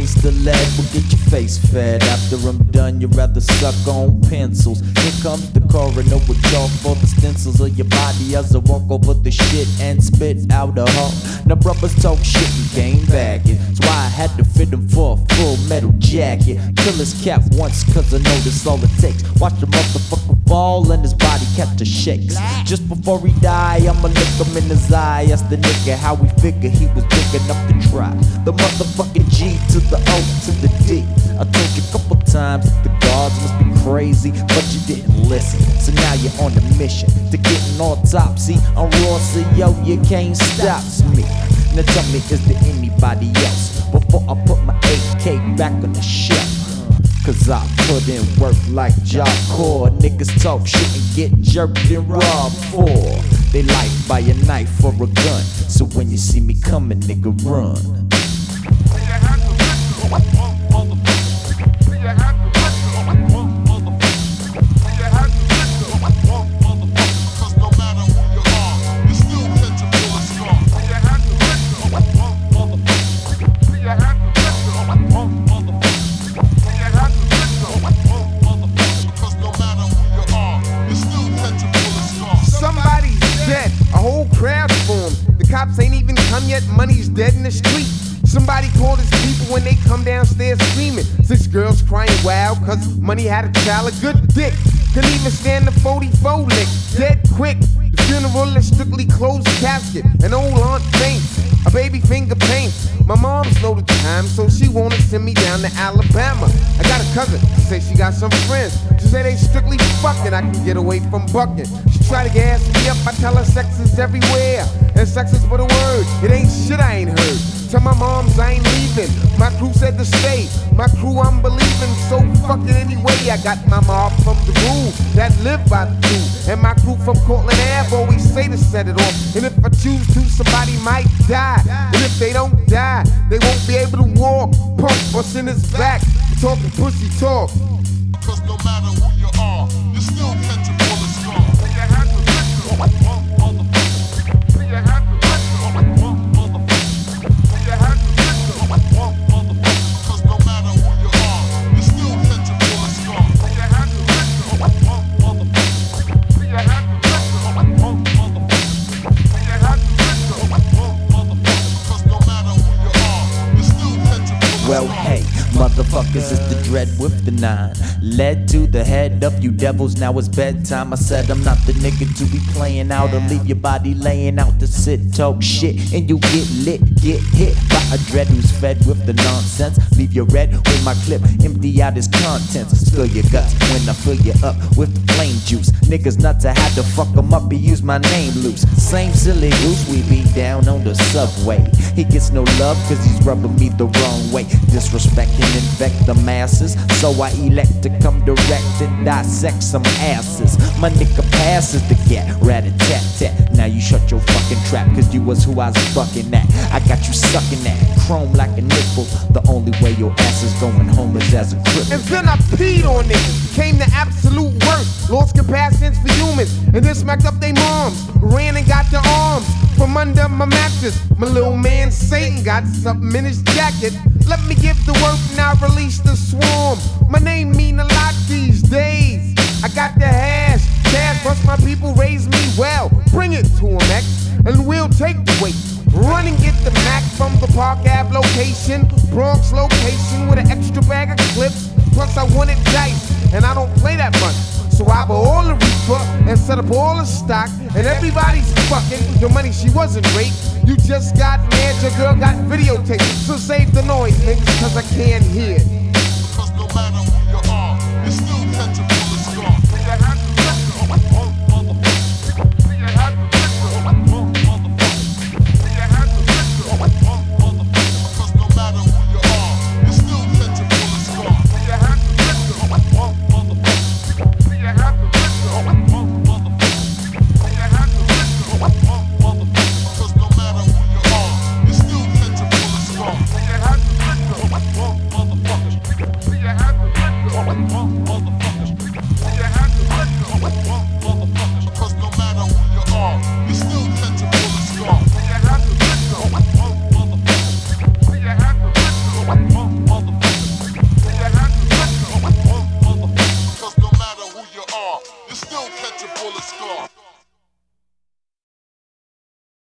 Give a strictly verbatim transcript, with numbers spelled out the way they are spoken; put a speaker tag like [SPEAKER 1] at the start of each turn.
[SPEAKER 1] Mister Lead will get your face fed. After I'm done, you'd rather suck on pencils. Here comes the coroner with chalk for the stencils of your body as I walk over the shit and spit out a hole. Now brothers talk shit and came back it. That's why I had to fit him for a full metal jacket. Kill his cap once cause I know that's all it takes. Watch the motherfucker fall and his body catch the shakes. Just before he die, I'ma look him in his eye. Ask the nigga how he figure he was big enough to try the motherfucking G to the O to the D. I told you a couple times that the guards must be crazy, but you didn't listen. So now you're on a mission to get an autopsy on raw, so yo, you can't stop me. Now tell me, is there anybody else before I put my A K back on the shelf? Cause I put in work like Job Corps. Niggas talk shit and get jerked and robbed for they life by a knife or a gun. So when you see me coming, nigga, run.
[SPEAKER 2] Cops ain't even come yet, money's dead in the street. Somebody called his people when they come downstairs screaming. Six girls crying wild cause money had a child, a good dick. Couldn't even stand the forty-four lick, dead quick. The funeral is strictly closed casket. An old aunt faints, a baby finger paints. My mom's know the time, so she wanna send me down to Alabama. I got a cousin, she say she got some friends. She say they strictly fucking, I can get away from bucking. She try to gas me up, I tell her sex is everywhere. And sex is but a word, it ain't shit I ain't heard. Tell my moms I ain't leaving, my crew said to stay. My crew I'm believing, so fucking anyway. I got my mob from the rule that live by the crew. And my crew from Cortland Ave always say to set it off. And if I choose to, somebody might die. And if they don't die, they won't be able to walk. Punk what's in his back, talking pussy talk.
[SPEAKER 3] Cause no matter who you are, you still catch a bullet scar. You have to listen, motherfucker. You have to listen, motherfucker. You have to listen, motherfucker. Cause no matter who you are, you still catch a bullet scar. You have to listen, motherfucker. You have to listen, motherfucker. You have to listen, motherfucker. Cause no matter who you are, you still catch a bullet scar.
[SPEAKER 1] Well, hey, motherfuckers, it's the dread with the nine. Led to the head of you devils, now it's bedtime. I said I'm not the nigga to be playing out or leave your body laying out to sit, talk shit, and you get lit, get hit by a dread who's fed with the nonsense. Leave you red with my clip, empty out his contents. Spill your guts when I fill you up with the flame juice. Niggas nuts, I had to fuck them up, he used my name loose. Same silly goose we be down on the subway. He gets no love cause he's rubbing me the wrong way. Disrespect and infect the masses, so I elect to come direct and dissect some asses. My nigga passes the gat, rat-a-tat-tat. Now you shut your fucking trap, cause you was who I was fucking at. I got you sucking that chrome like a nickel. The only way your ass is going home is as a cripple.
[SPEAKER 2] And then I peed on niggas, came to absolute worst. Lost compassion for humans, and then smacked up they moms. Ran and got their arms from under my mattress. My little man Satan got something in his jacket. Let me give the word and I release the swarm. My name mean a lot these days. I got the hash, cash, plus my people raise me well. Bring it to 'em, X, and we'll take the weight. Run and get the Mac from the Park Ave location, Bronx location with an extra bag of clips. Plus I wanted dice, and I don't play that much. So I bought all the reefer and set up all the stock, and everybody's fucking. Your money, she wasn't raped. You just got mad, your girl got videotaped. So save the noise, niggas, cause I can't hear it.